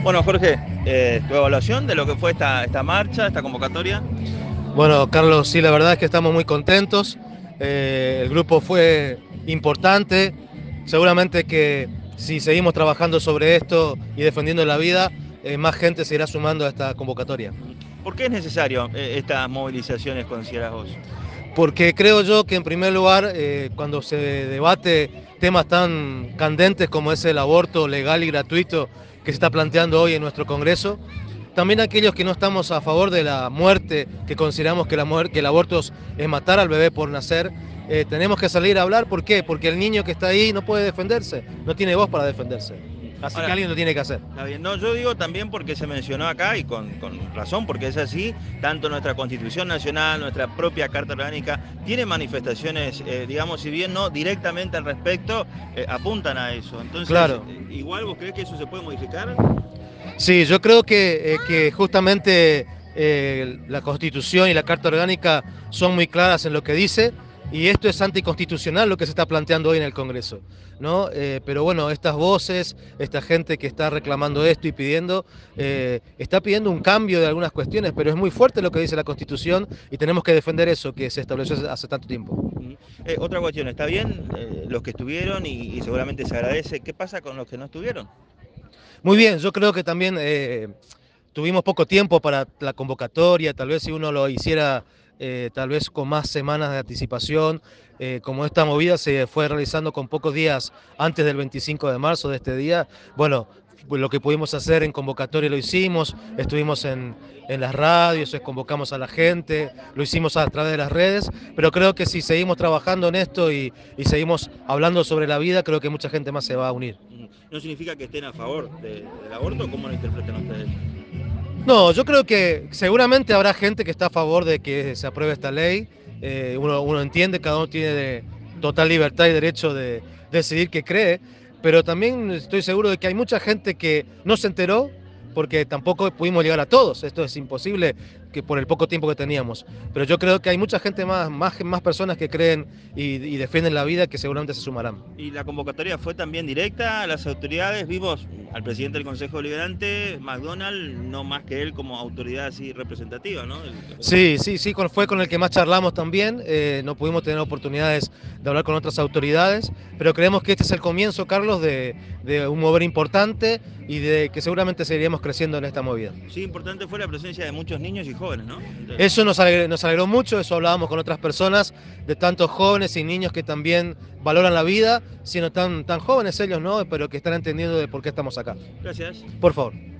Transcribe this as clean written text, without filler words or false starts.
Bueno, Jorge, tu evaluación de lo que fue esta marcha, esta convocatoria. Bueno, Carlos, sí, la verdad es que estamos muy contentos. El grupo fue importante. Seguramente que si seguimos trabajando sobre esto y defendiendo la vida, más gente se irá sumando a esta convocatoria. ¿Por qué es necesario estas movilizaciones, consideras vos? Porque creo yo que en primer lugar, cuando se debate temas tan candentes como es el aborto legal y gratuito que se está planteando hoy en nuestro Congreso, también aquellos que no estamos a favor de la muerte, que consideramos que, que el aborto es matar al bebé por nacer, tenemos que salir a hablar. ¿Por qué? Porque el niño que está ahí no puede defenderse, no tiene voz para defenderse. Así que Ahora, alguien lo tiene que hacer. está bien. No, yo digo también porque se mencionó acá y con razón, porque es así, tanto nuestra Constitución Nacional, nuestra propia Carta Orgánica, tiene manifestaciones, digamos, si bien no directamente al respecto, apuntan a eso. Entonces, Claro. igual vos crees que eso se puede modificar. Sí, yo creo que justamente la Constitución y la Carta Orgánica son muy claras en lo que dice, y esto es anticonstitucional lo que se está planteando hoy en el Congreso, ¿no? Pero bueno, estas voces, esta gente que está reclamando esto y está pidiendo un cambio de algunas cuestiones, pero es muy fuerte lo que dice la Constitución y tenemos que defender eso que se estableció hace tanto tiempo. Otra cuestión, está bien los que estuvieron y seguramente se agradece. ¿Qué pasa con los que no estuvieron? Muy bien, yo creo que también tuvimos poco tiempo para la convocatoria. Tal vez si uno lo hiciera tal vez con más semanas de anticipación, como esta movida se fue realizando con pocos días antes del 25 de marzo de este día, bueno, pues lo que pudimos hacer en convocatoria lo hicimos, estuvimos en las radios, convocamos a la gente, lo hicimos a través de las redes, pero creo que si seguimos trabajando en esto y seguimos hablando sobre la vida, creo que mucha gente más se va a unir. No significa que estén a favor del aborto. ¿Cómo lo interpretan ustedes? No, yo creo que seguramente habrá gente que está a favor de que se apruebe esta ley. Uno entiende, cada uno tiene total libertad y derecho de decidir qué cree, pero también estoy seguro de que hay mucha gente que no se enteró porque tampoco pudimos llegar a todos. Esto es imposible que por el poco tiempo que teníamos. Pero yo creo que hay mucha gente más personas que creen y defienden la vida que seguramente se sumarán. Y la convocatoria fue también directa a las autoridades. Vimos al presidente del Consejo Deliberante, McDonald, no más que él como autoridad así representativa, ¿no? Sí, sí, sí, fue con el que más charlamos también. No pudimos tener oportunidades de hablar con otras autoridades, pero creemos que este es el comienzo, Carlos, de un mover importante y de que seguramente seguiremos creciendo en esta movida. Sí, importante fue la presencia de muchos niños y jóvenes, ¿no? Eso nos alegró mucho, eso hablábamos con otras personas, de tantos jóvenes y niños que también valoran la vida, siendo tan jóvenes ellos, ¿no? Pero que están entendiendo de por qué estamos acá. Gracias. Por favor.